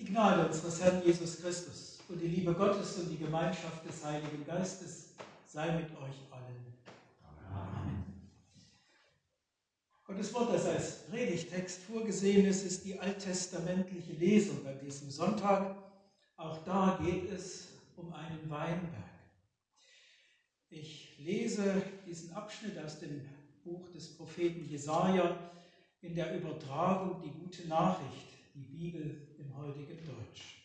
Gnade unseres Herrn Jesus Christus und die Liebe Gottes und die Gemeinschaft des Heiligen Geistes sei mit euch allen. Amen. Gottes Wort, das als Predigtext vorgesehen ist, ist die alttestamentliche Lesung an diesem Sonntag. Auch da geht es um einen Weinberg. Ich lese diesen Abschnitt aus dem Buch des Propheten Jesaja in der Übertragung Die gute Nachricht, die Bibel im heutigen Deutsch.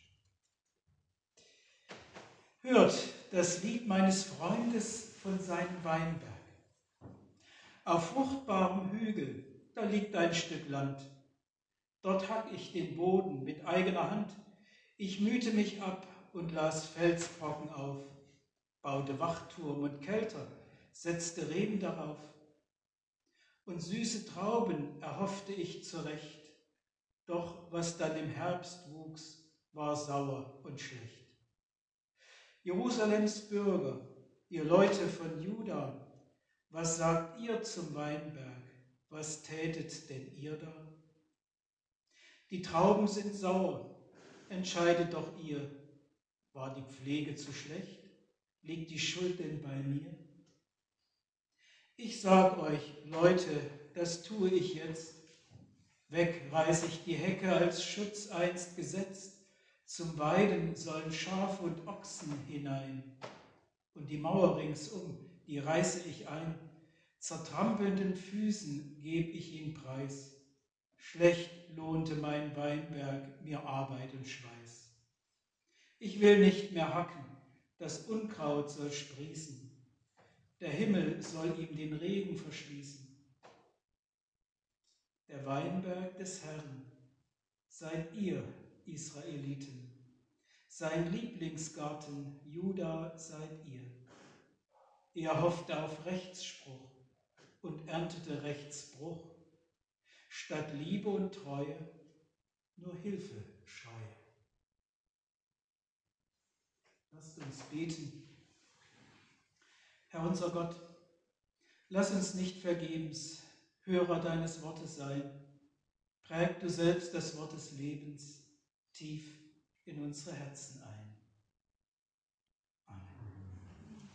Hört das Lied meines Freundes von seinem Weinberg. Auf fruchtbarem Hügel, da liegt ein Stück Land. Dort hack ich den Boden mit eigener Hand. Ich mühte mich ab und las Felsbrocken auf, baute Wachturm und Kelter, setzte Reben darauf. Und süße Trauben erhoffte ich zurecht. Doch was dann im Herbst wuchs, war sauer und schlecht. Jerusalems Bürger, ihr Leute von Juda, was sagt ihr zum Weinberg? Was tätet denn ihr da? Die Trauben sind sauer, entscheidet doch ihr. War die Pflege zu schlecht? Liegt die Schuld denn bei mir? Ich sag euch, Leute, das tue ich jetzt. Weg reiß ich die Hecke als Schutz einst gesetzt. Zum Weiden sollen Schaf und Ochsen hinein. Und die Mauer ringsum, die reiße ich ein. Zertrampelnden Füßen geb ich ihn preis. Schlecht lohnte mein Weinberg mir Arbeit und Schweiß. Ich will nicht mehr hacken, das Unkraut soll sprießen. Der Himmel soll ihm den Regen verschließen. Der Weinberg des Herrn, seid ihr, Israeliten. Sein Lieblingsgarten, Juda, seid ihr. Er hoffte auf Rechtsspruch und erntete Rechtsbruch. Statt Liebe und Treue nur Hilfeschreie. Lasst uns beten. Herr unser Gott, lass uns nicht vergebens Hörer deines Wortes sein. Präg du selbst das Wort des Lebens tief in unsere Herzen ein. Amen.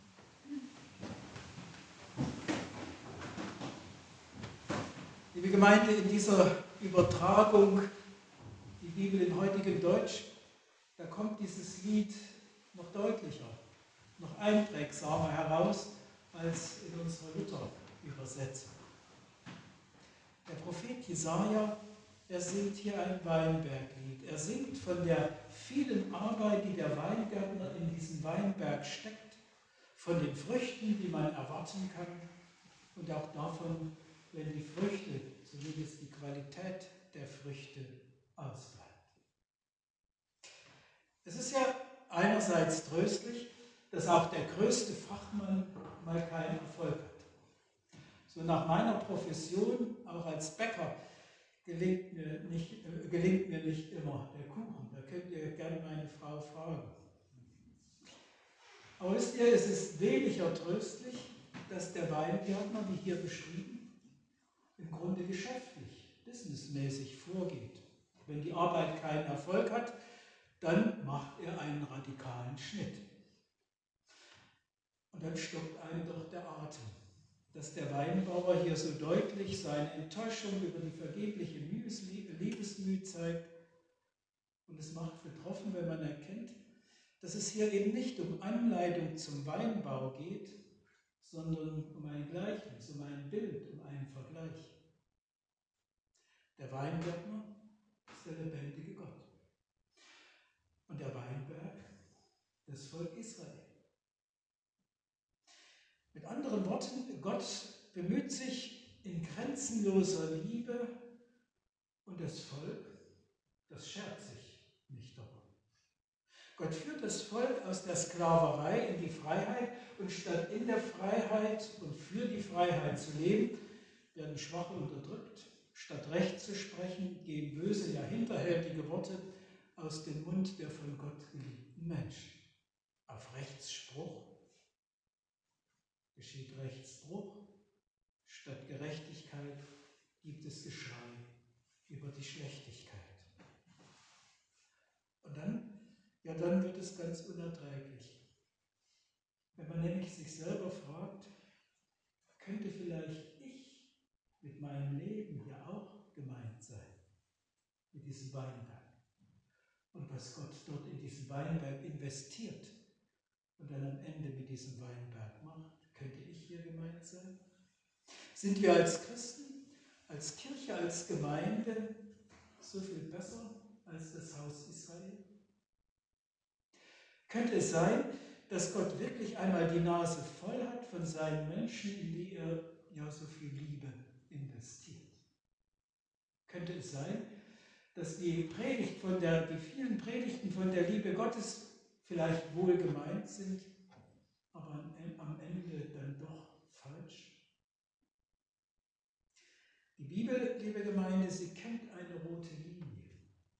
Liebe Gemeinde, in dieser Übertragung, die Bibel im heutigen Deutsch, da kommt dieses Lied noch deutlicher, noch einprägsamer heraus als in unserer Luther-Übersetzung. Der Prophet Jesaja, er singt hier ein Weinberglied. Er singt von der vielen Arbeit, die der Weingärtner in diesem Weinberg steckt, von den Früchten, die man erwarten kann und auch davon, wenn die Früchte, zumindest die Qualität der Früchte, ausbleibt. Es ist ja einerseits tröstlich, dass auch der größte Fachmann mal keinen Erfolg hat. So nach meiner Profession, auch als Bäcker, gelingt mir nicht immer der Kuchen. Da könnt ihr gerne meine Frau fragen. Aber wisst ihr, es ist weniger tröstlich, dass der Weingärtner, wie hier beschrieben, im Grunde geschäftlich, businessmäßig vorgeht. Wenn die Arbeit keinen Erfolg hat, dann macht er einen radikalen Schnitt. Und dann stockt einem doch der Atem, dass der Weinbauer hier so deutlich seine Enttäuschung über die vergebliche Liebesmüh zeigt. Und es macht betroffen, wenn man erkennt, dass es hier eben nicht um Anleitung zum Weinbau geht, sondern um ein Gleichnis, um ein Bild, um einen Vergleich. Der Weingärtner ist der lebendige Gott. Und der Weinberg, das Volk Israel. Mit anderen Worten, Gott bemüht sich in grenzenloser Liebe und das Volk, das schert sich nicht darum. Gott führt das Volk aus der Sklaverei in die Freiheit und statt in der Freiheit und für die Freiheit zu leben, werden Schwache unterdrückt. Statt Recht zu sprechen, gehen böse, ja hinterhältige Worte aus dem Mund der von Gott geliebten Menschen. Auf Rechtsspruch geschieht Rechtsbruch. Statt Gerechtigkeit gibt es Geschrei über die Schlechtigkeit. dann wird es ganz unerträglich. Wenn man nämlich sich selber fragt, könnte vielleicht ich mit meinem Leben hier auch gemeint sein, mit diesem Weinberg. Und was Gott dort in diesen Weinberg investiert und dann am Ende mit diesem Weinberg macht, könnte ich hier gemeint sein? Sind wir als Christen, als Kirche, als Gemeinde so viel besser als das Haus Israel? Könnte es sein, dass Gott wirklich einmal die Nase voll hat von seinen Menschen, in die er ja so viel Liebe investiert? Könnte es sein, dass die vielen Predigten von der Liebe Gottes vielleicht wohl gemeint sind, aber am Ende dann doch falsch? Die Bibel, liebe Gemeinde, sie kennt eine rote Linie.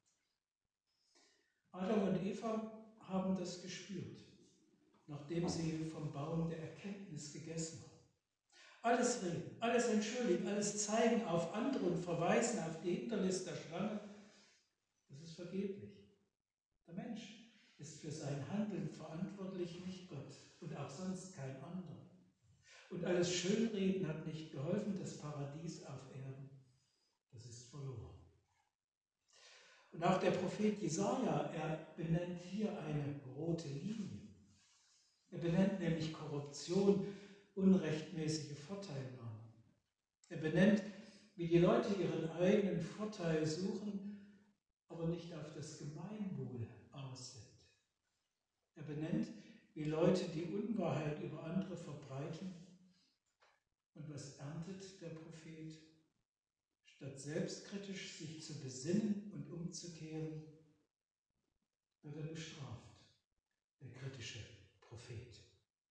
Adam und Eva haben das gespürt, nachdem sie vom Baum der Erkenntnis gegessen haben. Alles reden, alles entschuldigen, alles zeigen auf andere und verweisen auf die Hinterlist der Schlange, das ist vergeblich. Der Mensch ist für sein Handeln verantwortlich, nicht Gott und auch sonst kein anderer. Und alles Schönreden hat nicht geholfen, das Paradies auf Erden, das ist verloren. Und auch der Prophet Jesaja, er benennt hier eine rote Linie. Er benennt nämlich Korruption, unrechtmäßige Vorteilnahme. Er benennt, wie die Leute ihren eigenen Vorteil suchen, aber nicht auf das Gemeinwohl aus sind. Er benennt, wie Leute die Unwahrheit über andere verbreiten. Und was erntet der Prophet? Statt selbstkritisch sich zu besinnen und umzukehren, wird er bestraft, der kritische Prophet.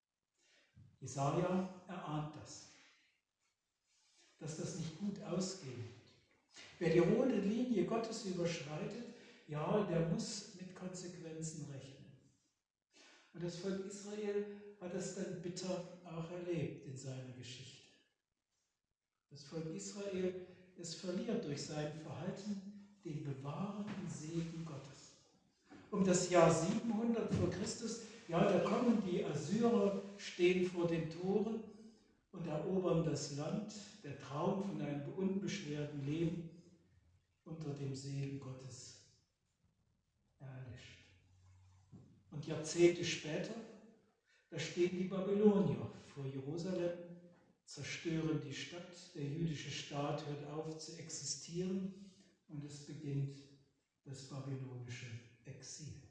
Jesaja erahnt das, dass das nicht gut ausgehen wird. Wer die rote Linie Gottes überschreitet, ja, der muss mit Konsequenzen rechnen. Und das Volk Israel hat es dann bitter auch erlebt in seiner Geschichte. Das Volk Israel, es verliert durch sein Verhalten den bewahrenden Segen Gottes. Um das Jahr 700 vor Christus, ja, da kommen die Assyrer, stehen vor den Toren und erobern das Land, der Traum von einem unbeschwerten Leben unter dem Segen Gottes erlischt. Und Jahrzehnte später, da stehen die Babylonier vor Jerusalem, zerstören die Stadt, der jüdische Staat hört auf zu existieren und es beginnt das babylonische Exil.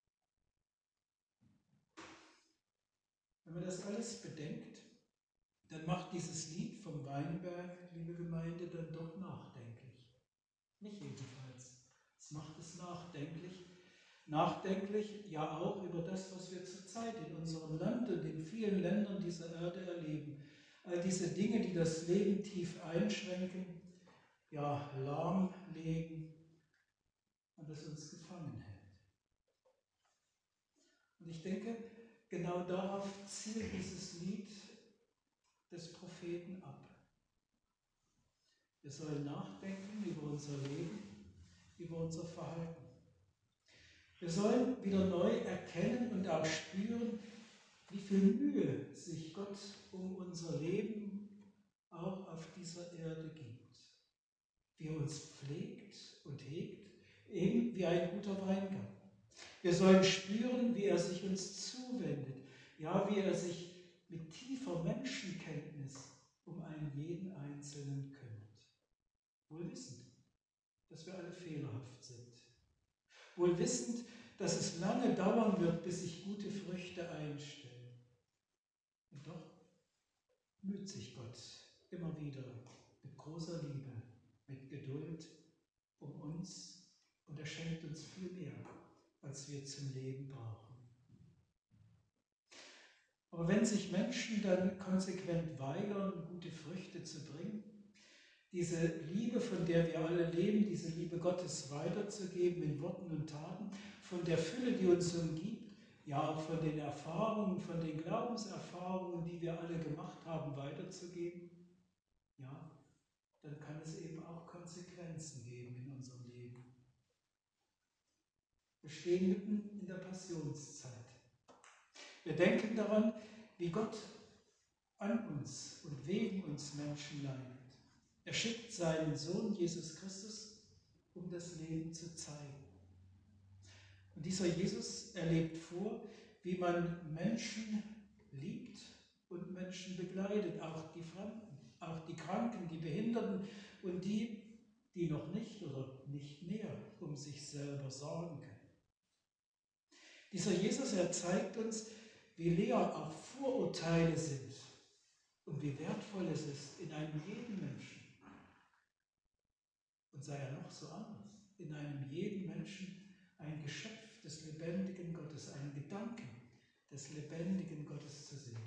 Wenn man das alles bedenkt, dann macht dieses Lied vom Weinberg, liebe Gemeinde, dann doch nachdenklich. Mich jedenfalls. Es macht es nachdenklich. Nachdenklich ja auch über das, was wir zurzeit in unserem Land und in vielen Ländern dieser Erde erleben. All diese Dinge, die das Leben tief einschränken, ja, lahmlegen und das uns gefangen hält. Und ich denke, genau darauf zielt dieses Lied des Propheten ab. Wir sollen nachdenken über unser Leben, über unser Verhalten. Wir sollen wieder neu erkennen und auch spüren, wie viel Mühe sich Gott um unser Leben auch auf dieser Erde gibt. Wie er uns pflegt und hegt, eben wie ein guter Weingarten. Wir sollen spüren, wie er sich uns zuwendet, ja, wie er sich mit tiefer Menschenkenntnis um einen jeden Einzelnen kümmert. Wohl wissend, dass wir alle fehlerhaft sind. Wohl wissend, dass es lange dauern wird, bis sich gute Früchte einstellen. Und doch müht sich Gott immer wieder mit großer Liebe, mit Geduld um uns und er schenkt uns viel mehr, als wir zum Leben brauchen. Aber wenn sich Menschen dann konsequent weigern, gute Früchte zu bringen, diese Liebe, von der wir alle leben, diese Liebe Gottes weiterzugeben in Worten und Taten, von der Fülle, die uns umgibt, ja auch von den Erfahrungen, von den Glaubenserfahrungen, die wir alle gemacht haben, weiterzugeben, ja, dann kann es eben auch Konsequenzen geben in unserem Leben. Wir stehen mitten in der Passionszeit. Wir denken daran, wie Gott an uns und wegen uns Menschen leidet. Er schickt seinen Sohn Jesus Christus, um das Leben zu zeigen. Und dieser Jesus, er lebt vor, wie man Menschen liebt und Menschen begleitet, auch die Fremden, auch die Kranken, die Behinderten und die noch nicht oder nicht mehr um sich selber sorgen können. Dieser Jesus, er zeigt uns, wie leer auch Vorurteile sind und wie wertvoll es ist in einem jeden Menschen. Und sei er noch so anders, in einem jeden Menschen ein Geschöpf des lebendigen Gottes, einen Gedanken des lebendigen Gottes zu sehen.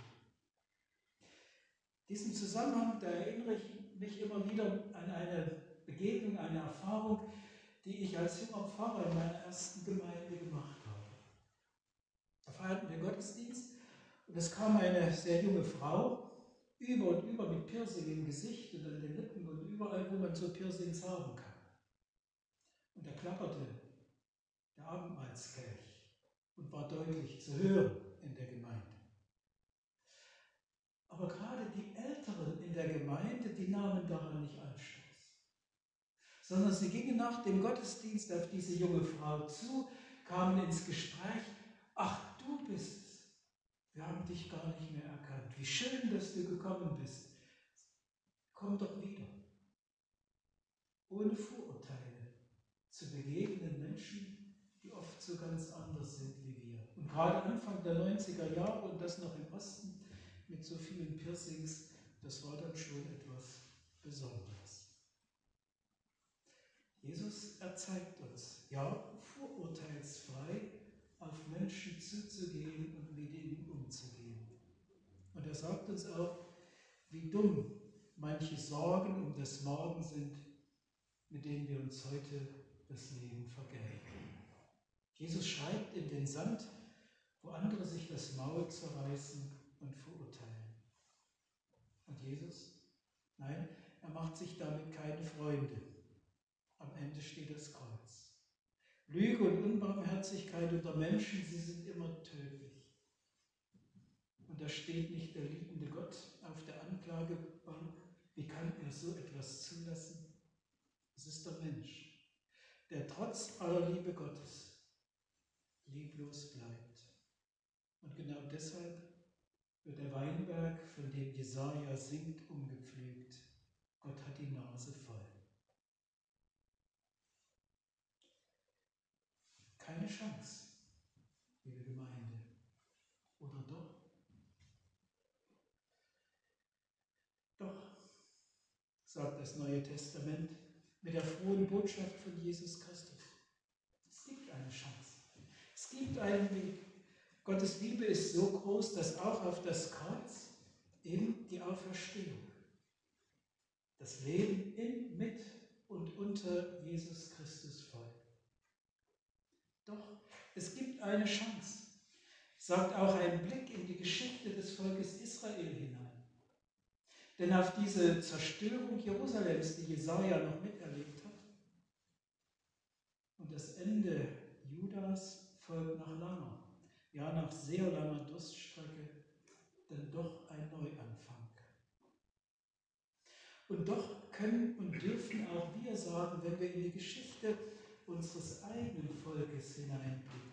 In diesem Zusammenhang, da erinnere ich mich immer wieder an eine Begegnung, eine Erfahrung, die ich als junger Pfarrer in meiner ersten Gemeinde gemacht habe. Da feierten wir Gottesdienst und es kam eine sehr junge Frau, über und über mit Piercing im Gesicht und an den Lippen und überall, wo man so Piercings haben kann. Und da klapperte der Abendmahlskelch und war deutlich zu hören in der Gemeinde. Aber gerade die Älteren in der Gemeinde, die nahmen daran nicht Anstoß, sondern sie gingen nach dem Gottesdienst auf diese junge Frau zu, kamen ins Gespräch. Ach, du bist es. Wir haben dich gar nicht mehr erkannt. Wie schön, dass du gekommen bist. Komm doch wieder. Ohne Vorurteile zu begegnen Menschen, die oft so ganz anders sind wie wir. Und gerade Anfang der 90er Jahre und das noch im Osten mit so vielen Piercings, das war dann schon etwas Besonderes. Jesus, er zeigt uns, ja, vorurteilsfrei auf Menschen zuzugehen und mit ihnen umzugehen. Und er sagt uns auch, wie dumm manche Sorgen um das Morgen sind, mit denen wir uns heute das Leben vergelten. Jesus schreibt in den Sand, wo andere sich das Maul zerreißen und verurteilen. Und Jesus? Nein, er macht sich damit keine Freunde. Am Ende steht das Kreuz. Lüge und Unbarmherzigkeit unter Menschen, sie sind immer tödlich. Und da steht nicht der liebende Gott auf der Anklagebank. Wie kann er so etwas zulassen? Es ist der Mensch, der trotz aller Liebe Gottes lieblos bleibt. Und genau deshalb wird der Weinberg, von dem Jesaja singt, umgepflügt. Gott hat die Nase voll. Keine Chance, liebe Gemeinde. Oder doch? Doch, sagt das Neue Testament mit der frohen Botschaft von Jesus Christus. Es gibt eine Chance. Es gibt einen Weg. Gottes Liebe ist so groß, dass auch auf das Kreuz eben die Auferstehung, das Leben in, mit und unter Jesus Christus folgt. Doch es gibt eine Chance, sagt auch ein Blick in die Geschichte des Volkes Israel hinein. Denn auf diese Zerstörung Jerusalems, die Jesaja noch miterlebt hat, und das Ende Judas folgt nach langer, ja nach sehr langer Durststrecke, dann doch ein Neuanfang. Und doch können und dürfen auch wir sagen, wenn wir in die Geschichte unseres eigenen Volkes hineinblicken,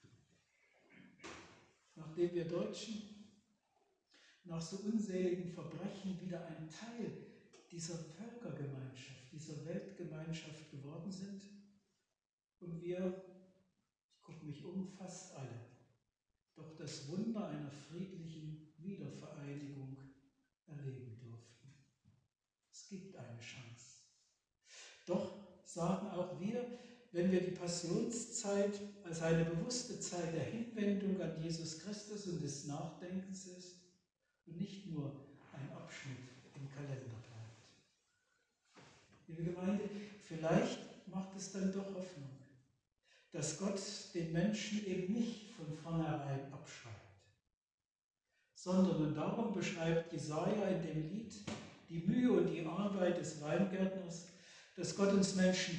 nachdem wir Deutschen nach so unzähligen Verbrechen wieder ein Teil dieser Völkergemeinschaft, dieser Weltgemeinschaft geworden sind und wir, ich gucke mich um, fast alle, doch das Wunder einer friedlichen Wiedervereinigung erleben durften. Es gibt eine Chance. Doch sagen auch wir, wenn wir die Passionszeit als eine bewusste Zeit der Hinwendung an Jesus Christus und des Nachdenkens ist und nicht nur ein Abschnitt im Kalender bleibt. Liebe Gemeinde, vielleicht macht es dann doch Hoffnung, dass Gott den Menschen eben nicht von vornherein abschreibt, sondern, und darum beschreibt Jesaja in dem Lied die Mühe und die Arbeit des Weingärtners, dass Gott uns Menschen zutraut,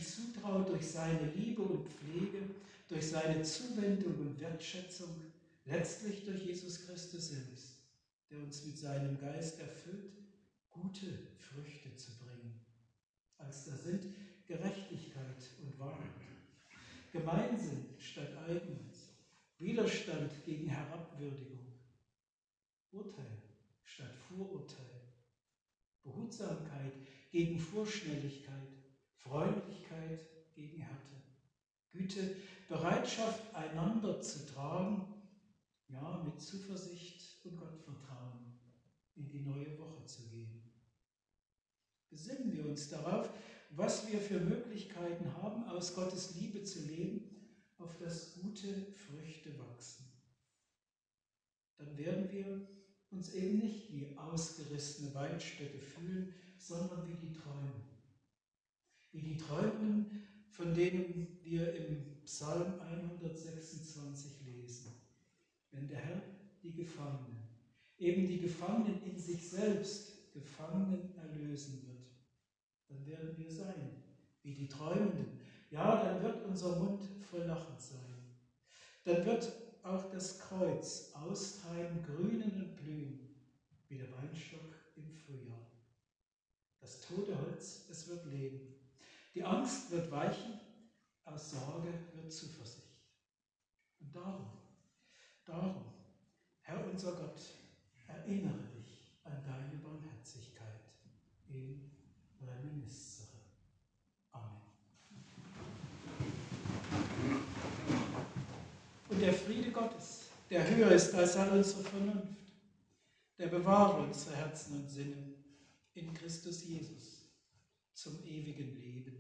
Frau durch seine Liebe und Pflege, durch seine Zuwendung und Wertschätzung, letztlich durch Jesus Christus selbst, der uns mit seinem Geist erfüllt, gute Früchte zu bringen. Als da sind Gerechtigkeit und Wahrheit, Gemeinsinn statt Eigennutz, Widerstand gegen Herabwürdigung, Urteil statt Vorurteil, Behutsamkeit gegen Vorschnelligkeit, Freundlichkeit gegen Härte, Güte, Bereitschaft, einander zu tragen, ja, mit Zuversicht und Gottvertrauen in die neue Woche zu gehen. Besinnen wir uns darauf, was wir für Möglichkeiten haben, aus Gottes Liebe zu leben, auf das gute Früchte wachsen. Dann werden wir uns eben nicht wie ausgerissene Weinstöcke fühlen, sondern wie die Träumen. Wie die Träumen, von denen wir im Psalm 126 lesen. Wenn der Herr die Gefangenen, eben die Gefangenen in sich selbst, Gefangenen erlösen wird, dann werden wir sein, wie die Träumenden. Ja, dann wird unser Mund voll Lachen sein. Dann wird auch das Kreuz austreiben, grünen und blühen, wie der Weinstock im Frühjahr. Das tote Holz, es wird leben. Die Angst wird weichen, aus Sorge wird Zuversicht. Und darum, Herr unser Gott, erinnere dich an deine Barmherzigkeit in Reminiscere. Amen. Und der Friede Gottes, der höher ist als all unsere Vernunft, der bewahre unsere Herzen und Sinne in Christus Jesus zum ewigen Leben.